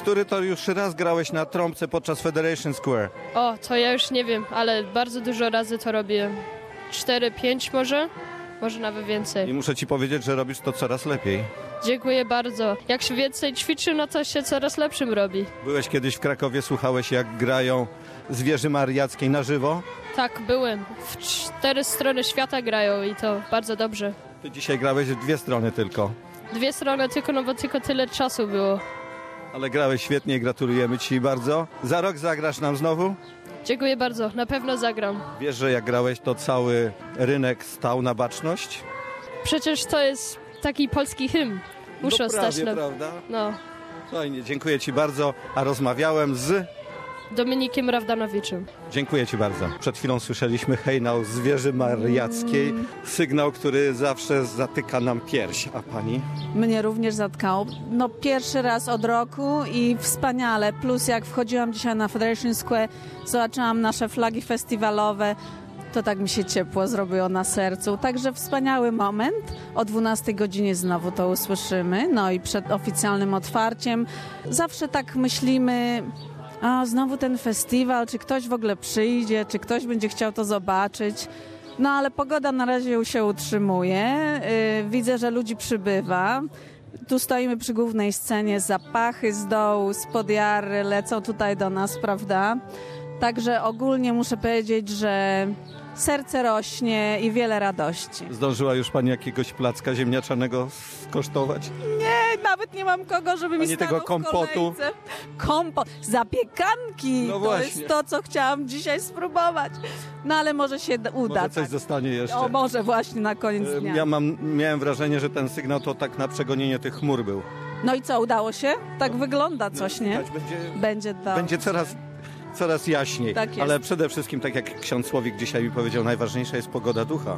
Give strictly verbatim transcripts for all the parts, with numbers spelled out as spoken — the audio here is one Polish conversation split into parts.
który to już raz grałeś na trąbce podczas Federation Square? O, to ja już nie wiem, ale bardzo dużo razy to robię. Cztery, pięć może? Może nawet więcej. I muszę ci powiedzieć, że robisz to coraz lepiej. Dziękuję bardzo. Jak się więcej ćwiczy, no to się coraz lepszym robi. Byłeś kiedyś w Krakowie, słuchałeś jak grają z wieży mariackiej na żywo? Tak, byłem. W cztery strony świata grają i to bardzo dobrze. Ty dzisiaj grałeś w dwie strony tylko. Dwie strony tylko, no bo tylko tyle czasu było. Ale grałeś świetnie i gratulujemy ci bardzo. Za rok zagrasz nam znowu? Dziękuję bardzo, na pewno zagram. Wiesz, że jak grałeś, to cały rynek stał na baczność? Przecież to jest taki polski hymn. Muszę no prawie, stać na... prawda? No. Fajnie, dziękuję ci bardzo. A rozmawiałem z... Dominikiem Rawdanowiczem. Dziękuję ci bardzo. Przed chwilą słyszeliśmy hejnał z wieży mariackiej. Sygnał, który zawsze zatyka nam pierś. A pani? Mnie również zatkało. No pierwszy raz od roku i wspaniale. Plus jak wchodziłam dzisiaj na Federation Square, zobaczyłam nasze flagi festiwalowe. To tak mi się ciepło zrobiło na sercu. Także wspaniały moment. O dwunastej godzinie znowu to usłyszymy. No i przed oficjalnym otwarciem. Zawsze tak myślimy... A znowu ten festiwal, czy ktoś w ogóle przyjdzie, czy ktoś będzie chciał to zobaczyć. No ale pogoda na razie się utrzymuje. Yy, widzę, że ludzi przybywa. Tu stoimy przy głównej scenie, zapachy z dołu, spod Jary lecą tutaj do nas, prawda? Także ogólnie muszę powiedzieć, że serce rośnie i wiele radości. Zdążyła już pani jakiegoś placka ziemniaczanego skosztować? Nie, nawet nie mam kogo, żeby mi Ani stanął tego kompotu? w kolejce. Kompot, zapiekanki, No to właśnie. jest to, co chciałam dzisiaj spróbować. No ale może się d- uda. Może coś tak. zostanie jeszcze. O, może właśnie na koniec dnia. Ja mam, miałem wrażenie, że ten sygnał to tak na przegonienie tych chmur był. No i co, udało się? Tak wygląda coś, nie? Widać, Będzie, Będzie to. będzie coraz, coraz jaśniej. Tak jest. Ale przede wszystkim, tak jak ksiądz Słowik dzisiaj mi powiedział, najważniejsza jest pogoda ducha.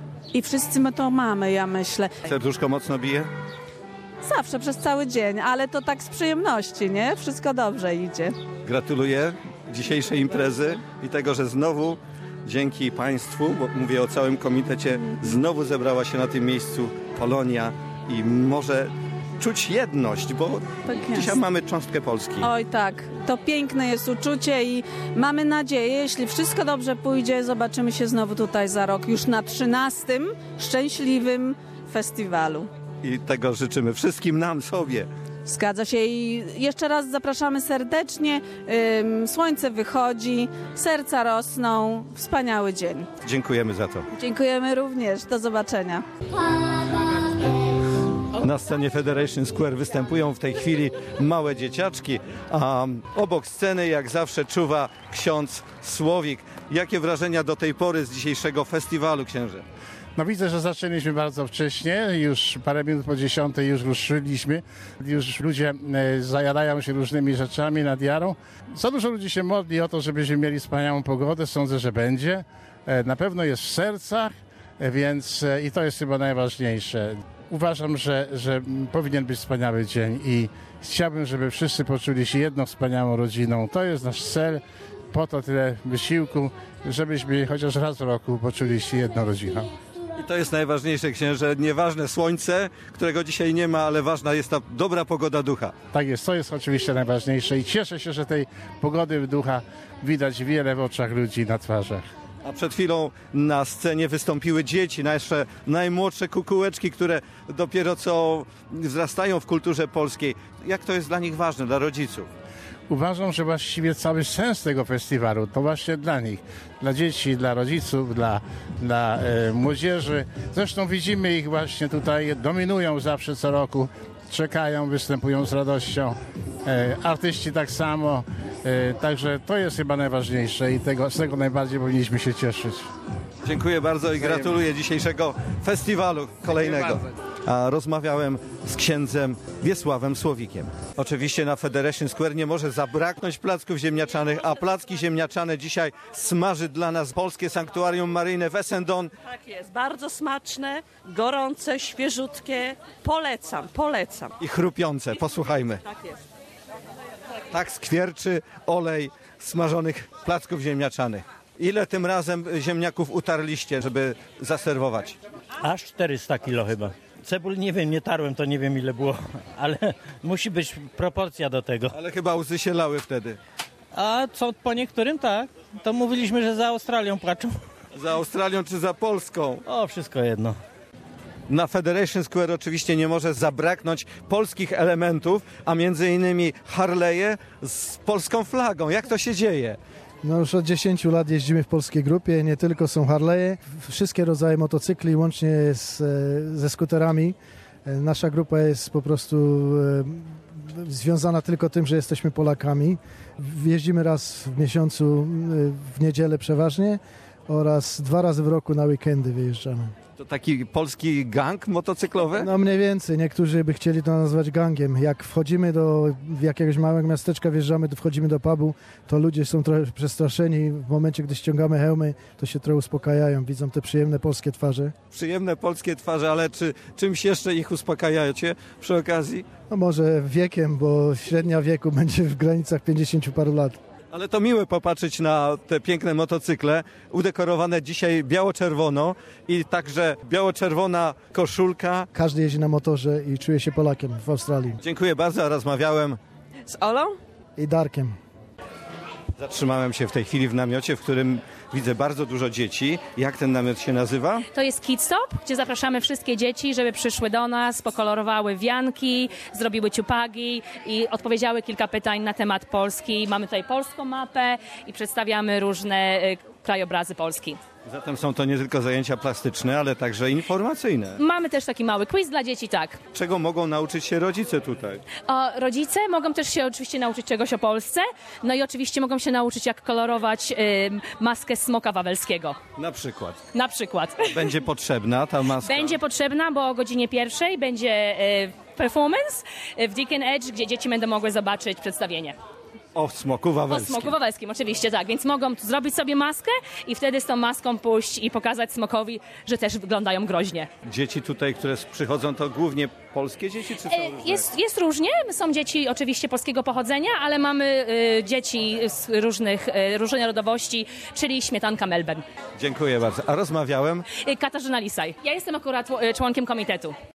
I wszyscy my to mamy, ja myślę. Serduszko mocno bije? Zawsze, przez cały dzień, ale to tak z przyjemności, nie? Wszystko dobrze idzie. Gratuluję dzisiejszej imprezy i tego, że znowu dzięki państwu, bo mówię o całym komitecie, znowu zebrała się na tym miejscu Polonia i może czuć jedność, bo Tak jest. dzisiaj mamy cząstkę Polski. Oj tak, to piękne jest uczucie i mamy nadzieję, jeśli wszystko dobrze pójdzie, zobaczymy się znowu tutaj za rok, już na trzynastym szczęśliwym festiwalu. I tego życzymy wszystkim nam, sobie. Zgadza się i jeszcze raz zapraszamy serdecznie. Ym, słońce wychodzi, serca rosną. Wspaniały dzień. Dziękujemy za to. Dziękujemy również. Do zobaczenia. Na scenie Federation Square występują w tej chwili małe dzieciaczki, a obok sceny jak zawsze czuwa ksiądz Słowik. Jakie wrażenia do tej pory z dzisiejszego festiwalu, księże? No widzę, że zaczęliśmy bardzo wcześnie, już parę minut po dziesiątej już ruszyliśmy, już ludzie e, zajadają się różnymi rzeczami nad Jarą. Za dużo ludzi się modli o to, żebyśmy mieli wspaniałą pogodę, sądzę, że będzie. E, na pewno jest w sercach, e, więc e, i to jest chyba najważniejsze. Uważam, że, że powinien być wspaniały dzień i chciałbym, żeby wszyscy poczuli się jedną wspaniałą rodziną. To jest nasz cel, po to tyle wysiłku, żebyśmy chociaż raz w roku poczuli się jedną rodziną. I to jest najważniejsze, księże. Nieważne słońce, którego dzisiaj nie ma, ale ważna jest ta dobra pogoda ducha. Tak jest, to jest oczywiście najważniejsze i cieszę się, że tej pogody ducha widać wiele w oczach ludzi, na twarzach. A przed chwilą na scenie wystąpiły dzieci, nasze najmłodsze kukułeczki, które dopiero co wzrastają w kulturze polskiej. Jak to jest dla nich ważne, dla rodziców? Uważam, że właściwie cały sens tego festiwalu to właśnie dla nich, dla dzieci, dla rodziców, dla, dla e, młodzieży. Zresztą widzimy ich właśnie tutaj, dominują zawsze co roku, czekają, występują z radością. E, artyści tak samo, e, także to jest chyba najważniejsze i tego, z tego najbardziej powinniśmy się cieszyć. Dziękuję bardzo i gratuluję dzisiejszego festiwalu kolejnego. A rozmawiałem z księdzem Wiesławem Słowikiem. Oczywiście na Federation Square nie może zabraknąć placków ziemniaczanych, a placki ziemniaczane dzisiaj smaży dla nas polskie sanktuarium maryjne w Essendon. Tak jest, bardzo smaczne, gorące, świeżutkie. Polecam, polecam. I chrupiące, posłuchajmy. Tak jest. Tak skwierczy olej smażonych placków ziemniaczanych. Ile tym razem ziemniaków utarliście, żeby zaserwować? Aż czterysta kilo chyba. Cebul nie wiem, nie tarłem, to nie wiem ile było, ale musi być proporcja do tego. Ale chyba łzy się lały wtedy. A co po niektórym tak, to mówiliśmy, że za Australią płaczą. Za Australią czy za Polską? O, wszystko jedno. Na Federation Square oczywiście nie może zabraknąć polskich elementów, a między innymi Harley'e z polską flagą. Jak to się dzieje? No już od dziesięciu lat jeździmy w polskiej grupie, nie tylko są Harley'e, wszystkie rodzaje motocykli, łącznie z, ze skuterami. Nasza grupa jest po prostu e, związana tylko tym, że jesteśmy Polakami. Jeździmy raz w miesiącu, w niedzielę przeważnie oraz dwa razy w roku na weekendy wyjeżdżamy. To taki polski gang motocyklowy? No mniej więcej, niektórzy by chcieli to nazwać gangiem. Jak wchodzimy do jakiegoś małego miasteczka, wjeżdżamy, to wchodzimy do pubu, to ludzie są trochę przestraszeni. W momencie, gdy ściągamy hełmy, to się trochę uspokajają, widzą te przyjemne polskie twarze. Przyjemne polskie twarze, ale czy czymś jeszcze ich uspokajacie przy okazji? No może wiekiem, bo średnia wieku będzie w granicach pięćdziesięciu paru lat. Ale to miłe popatrzeć na te piękne motocykle, udekorowane dzisiaj biało-czerwono i także biało-czerwona koszulka. Każdy jeździ na motorze i czuje się Polakiem w Australii. Dziękuję bardzo, rozmawiałem Z Olą? I Darkiem. Zatrzymałem się w tej chwili w namiocie, w którym widzę bardzo dużo dzieci. Jak ten namiot się nazywa? To jest Kid Stop, gdzie zapraszamy wszystkie dzieci, żeby przyszły do nas, pokolorowały wianki, zrobiły ciupagi i odpowiedziały kilka pytań na temat Polski. Mamy tutaj polską mapę i przedstawiamy różne y, krajobrazy Polski. Zatem są to nie tylko zajęcia plastyczne, ale także informacyjne. Mamy też taki mały quiz dla dzieci, tak. Czego mogą nauczyć się rodzice tutaj? O, rodzice mogą też się oczywiście nauczyć czegoś o Polsce, no i oczywiście mogą się nauczyć, jak kolorować y, maskę smoka wawelskiego. Na przykład. Na przykład. Będzie potrzebna ta maska? Będzie potrzebna, bo o godzinie pierwszej będzie y, performance w Deacon Edge, gdzie dzieci będą mogły zobaczyć przedstawienie. O smoku O wawelskim. smoku wawelskim, oczywiście, tak. Więc mogą zrobić sobie maskę i wtedy z tą maską pójść i pokazać smokowi, że też wyglądają groźnie. Dzieci tutaj, które przychodzą, to głównie polskie dzieci, czy są E, różne? Jest, jest różnie. Są dzieci oczywiście polskiego pochodzenia, ale mamy y, dzieci z różnych, y, różnej narodowości, czyli śmietanka Melbourne. Dziękuję bardzo. A rozmawiałem Y, Katarzyna Lisaj. Ja jestem akurat y, członkiem komitetu.